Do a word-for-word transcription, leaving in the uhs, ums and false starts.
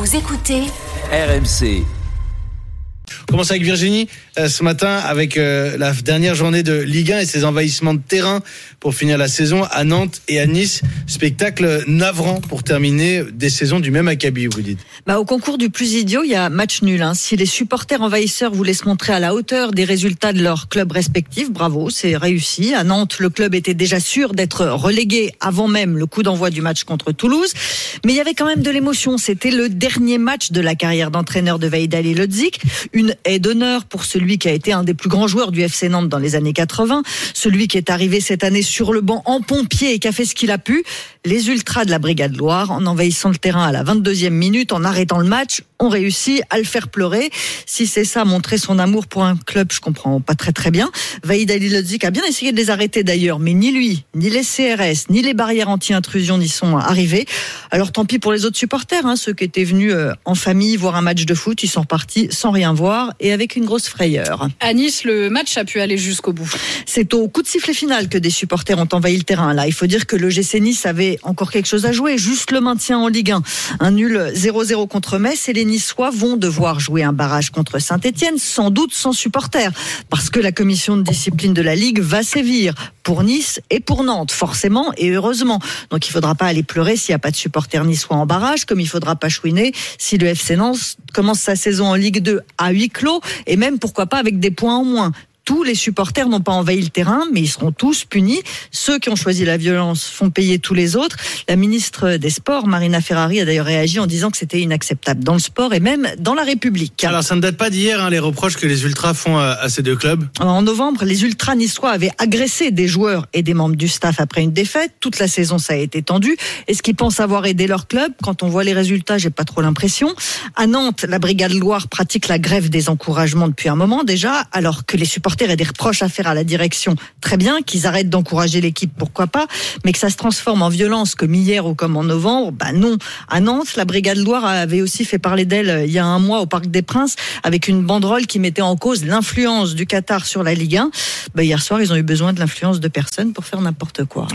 Vous écoutez R M C. On commence avec Virginie euh, ce matin avec euh, la dernière journée de Ligue un et ses envahissements de terrain pour finir la saison à Nantes et à Nice. Spectacle navrant pour terminer des saisons du même acabit, vous dites. Bah, au concours du plus idiot, il y a match nul. Hein. Si les supporters envahisseurs voulaient se montrer à la hauteur des résultats de leurs clubs respectifs, bravo, c'est réussi. À Nantes, le club était déjà sûr d'être relégué avant même le coup d'envoi du match contre Toulouse. Mais il y avait quand même de l'émotion. C'était le dernier match de la carrière d'entraîneur de Vahid Halilhodžić. Une haie d'honneur pour celui qui a été un des plus grands joueurs du F C Nantes dans les années quatre-vingts, celui qui est arrivé cette année sur le banc en pompier et qui a fait ce qu'il a pu. Les ultras de la Brigade Loire, en envahissant le terrain à la vingt-deuxième minute, en arrêtant le match, ont réussi à le faire pleurer. Si c'est ça, montrer son amour pour un club, je comprends pas très très bien. Vahid Halilhodžić a bien essayé de les arrêter d'ailleurs, mais ni lui, ni les C R S, ni les barrières anti-intrusion n'y sont arrivés. Alors tant pis pour les autres supporters, hein, ceux qui étaient venus euh, en famille voir un match de foot, ils sont repartis sans rien voir et avec une grosse frayeur. À Nice, le match a pu aller jusqu'au bout. C'est au coup de sifflet final que des supporters ont envahi le terrain. Là, il faut dire que le G C Nice avait encore quelque chose à jouer, juste le maintien en Ligue un. Un nul zéro zéro contre Metz et les Niçois vont devoir jouer un barrage contre Saint-Etienne, sans doute sans supporters, parce que la commission de discipline de la Ligue va sévir pour Nice et pour Nantes, forcément et heureusement. Donc il ne faudra pas aller pleurer s'il n'y a pas de supporters niçois en barrage, comme il ne faudra pas chouiner si le F C Nantes commence sa saison en Ligue deux à huis clos, et même pourquoi pas avec des points en moins. Tous les supporters n'ont pas envahi le terrain, mais ils seront tous punis. Ceux qui ont choisi la violence font payer tous les autres. La ministre des Sports, Marina Ferrari, a d'ailleurs réagi en disant que c'était inacceptable dans le sport et même dans la République. Alors ça ne date pas d'hier, hein, les reproches que les ultras font à, à ces deux clubs. En novembre, les ultras niçois avaient agressé des joueurs et des membres du staff après une défaite. Toute la saison, ça a été tendu. Est-ce qu'ils pensent avoir aidé leur club? Quand on voit les résultats, j'ai pas trop l'impression. À Nantes, la Brigade Loire pratique la grève des encouragements depuis un moment déjà, alors que les supporters et des reproches à faire à la direction, très bien, qu'ils arrêtent d'encourager l'équipe, pourquoi pas, mais que ça se transforme en violence comme hier ou comme en novembre, bah non. À Nantes, la Brigade Loire avait aussi fait parler d'elle il y a un mois au Parc des Princes avec une banderole qui mettait en cause l'influence du Qatar sur la Ligue un. Bah hier soir, ils ont eu besoin de l'influence de personne pour faire n'importe quoi.